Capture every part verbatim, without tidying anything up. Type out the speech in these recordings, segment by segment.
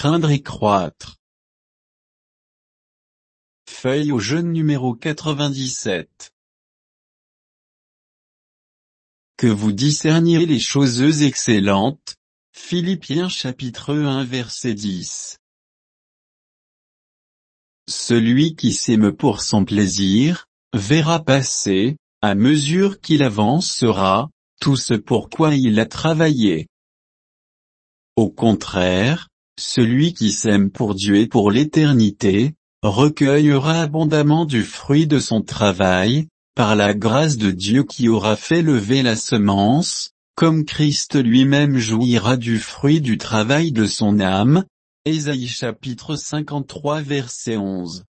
craindre et croître. Feuille au jaune numéro quatre-vingt-dix-sept. Que vous discerniez les choses excellentes. Philippiens chapitre un verset dix. Celui qui s'aime pour son plaisir, verra passer, à mesure qu'il avancera, tout ce pour quoi il a travaillé. Au contraire, celui qui s'aime pour Dieu et pour l'éternité, recueillera abondamment du fruit de son travail, par la grâce de Dieu qui aura fait lever la semence, comme Christ lui-même jouira du fruit du travail de son âme. Ésaïe chapitre cinquante-trois verset onze.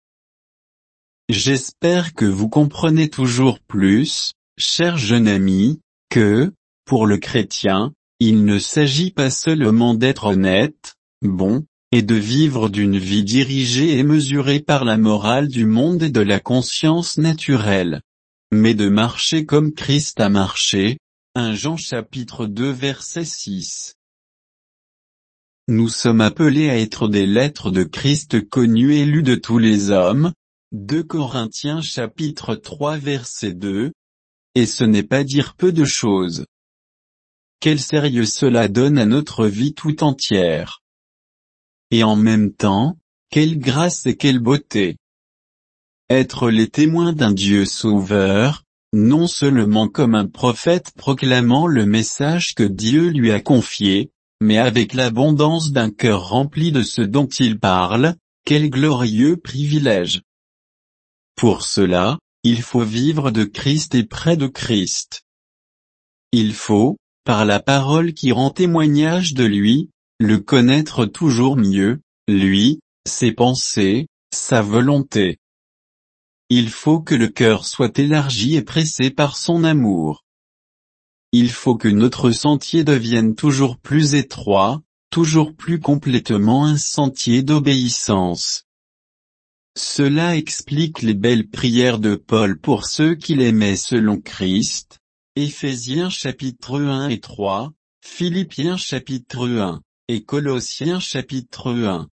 J'espère que vous comprenez toujours plus, cher jeune ami, que, pour le chrétien, il ne s'agit pas seulement d'être honnête, bon, et de vivre d'une vie dirigée et mesurée par la morale du monde et de la conscience naturelle, mais de marcher comme Christ a marché. premier Jean chapitre deux verset six. Nous sommes appelés à être des lettres de Christ connues et lues de tous les hommes. deux Corinthiens chapitre trois verset deux. Et ce n'est pas dire peu de choses. Quel sérieux cela donne à notre vie tout entière. Et en même temps, quelle grâce et quelle beauté. Être les témoins d'un Dieu sauveur, non seulement comme un prophète proclamant le message que Dieu lui a confié, mais avec l'abondance d'un cœur rempli de ce dont il parle, quel glorieux privilège. Pour cela, il faut vivre de Christ et près de Christ. Il faut, par la parole qui rend témoignage de lui, le connaître toujours mieux, lui, ses pensées, sa volonté. Il faut que le cœur soit élargi et pressé par son amour. Il faut que notre sentier devienne toujours plus étroit, toujours plus complètement un sentier d'obéissance. Cela explique les belles prières de Paul pour ceux qui l'aimaient selon Christ. Éphésiens chapitre un et trois, Philippiens chapitre un, et Colossiens chapitre un.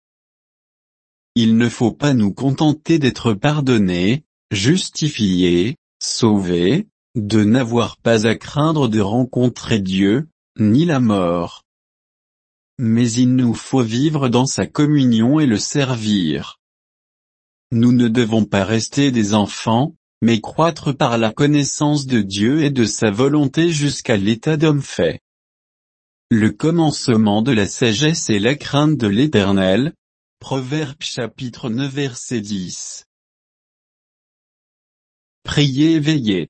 Il ne faut pas nous contenter d'être pardonnés, justifiés, sauvés, de n'avoir pas à craindre de rencontrer Dieu, ni la mort. Mais il nous faut vivre dans sa communion et le servir. Nous ne devons pas rester des enfants, mais croître par la connaissance de Dieu et de sa volonté jusqu'à l'état d'homme fait. Le commencement de la sagesse est la crainte de l'Éternel. Proverbes chapitre neuf verset dix. Priez et veillez.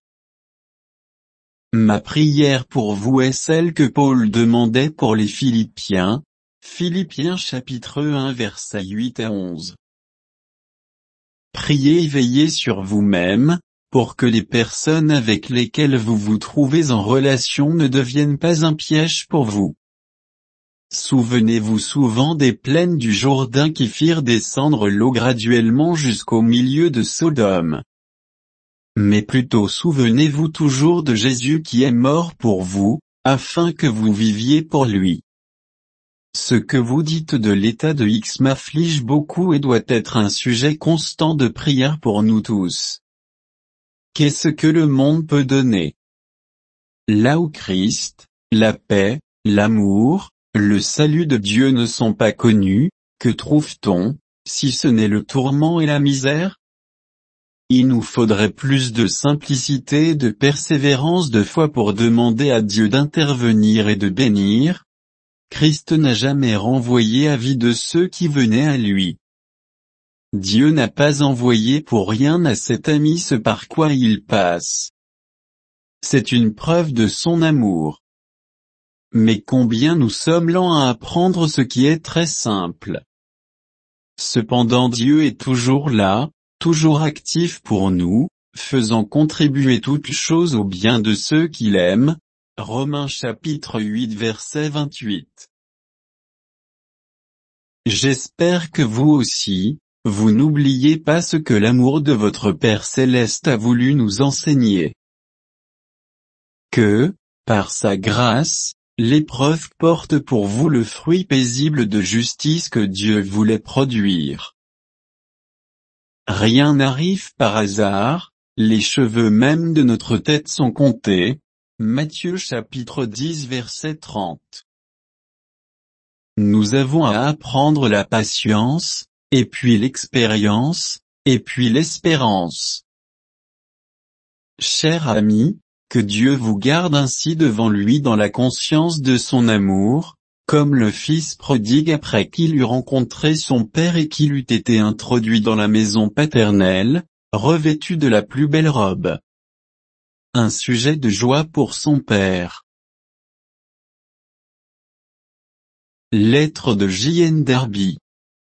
Ma prière pour vous est celle que Paul demandait pour les Philippiens. Philippiens chapitre un verset huit à onze. Priez et veillez sur vous-même, pour que les personnes avec lesquelles vous vous trouvez en relation ne deviennent pas un piège pour vous. Souvenez-vous souvent des plaines du Jourdain qui firent descendre l'eau graduellement jusqu'au milieu de Sodome. Mais plutôt souvenez-vous toujours de Jésus qui est mort pour vous, afin que vous viviez pour lui. Ce que vous dites de l'état de X m'afflige beaucoup et doit être un sujet constant de prière pour nous tous. Qu'est-ce que le monde peut donner? Là où Christ, la paix, l'amour, le salut de Dieu ne sont pas connus, que trouve-t-on, si ce n'est le tourment et la misère? Il nous faudrait plus de simplicité et de persévérance de foi pour demander à Dieu d'intervenir et de bénir. Christ n'a jamais renvoyé avis de ceux qui venaient à lui. Dieu n'a pas envoyé pour rien à cet ami ce par quoi il passe. C'est une preuve de son amour. Mais combien nous sommes lents à apprendre ce qui est très simple. Cependant Dieu est toujours là, toujours actif pour nous, faisant contribuer toutes choses au bien de ceux qui l'aiment. Romains chapitre huit verset vingt-huit. J'espère que vous aussi, vous n'oubliez pas ce que l'amour de votre Père Céleste a voulu nous enseigner. Que, par sa grâce, l'épreuve porte pour vous le fruit paisible de justice que Dieu voulait produire. Rien n'arrive par hasard, les cheveux même de notre tête sont comptés. Matthieu chapitre dix verset trente. Nous avons à apprendre la patience, et puis l'expérience, et puis l'espérance. Cher ami, que Dieu vous garde ainsi devant lui dans la conscience de son amour, comme le fils prodigue après qu'il eut rencontré son père et qu'il eut été introduit dans la maison paternelle, revêtu de la plus belle robe. Un sujet de joie pour son père. Lettre de J N Derby.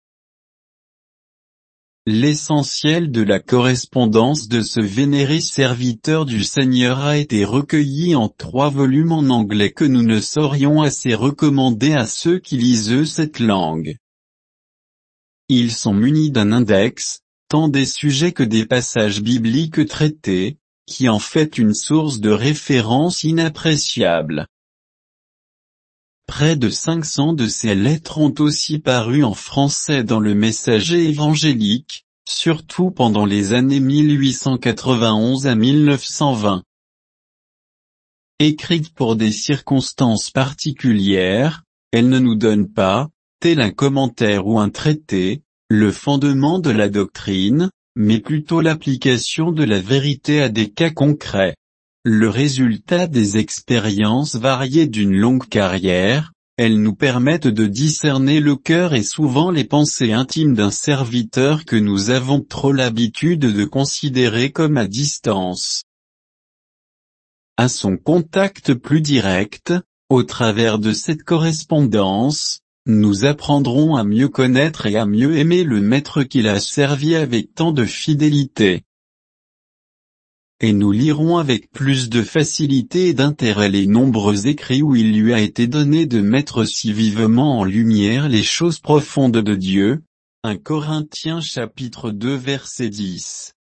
L'essentiel de la correspondance de ce vénéré serviteur du Seigneur a été recueilli en trois volumes en anglais que nous ne saurions assez recommander à ceux qui lisent cette langue. Ils sont munis d'un index, tant des sujets que des passages bibliques traités, qui en fait une source de référence inappréciable. Près de cinq cents de ces lettres ont aussi paru en français dans le Messager évangélique, surtout pendant les années mille huit cent quatre-vingt-onze à mille neuf cent vingt. Écrites pour des circonstances particulières, elles ne nous donnent pas, tel un commentaire ou un traité, le fondement de la doctrine, mais plutôt l'application de la vérité à des cas concrets. Le résultat des expériences variées d'une longue carrière, elles nous permettent de discerner le cœur et souvent les pensées intimes d'un serviteur que nous avons trop l'habitude de considérer comme à distance. À son contact plus direct, au travers de cette correspondance, nous apprendrons à mieux connaître et à mieux aimer le Maître qui l'a servi avec tant de fidélité. Et nous lirons avec plus de facilité et d'intérêt les nombreux écrits où il lui a été donné de mettre si vivement en lumière les choses profondes de Dieu. un Corinthiens chapitre deux verset dix.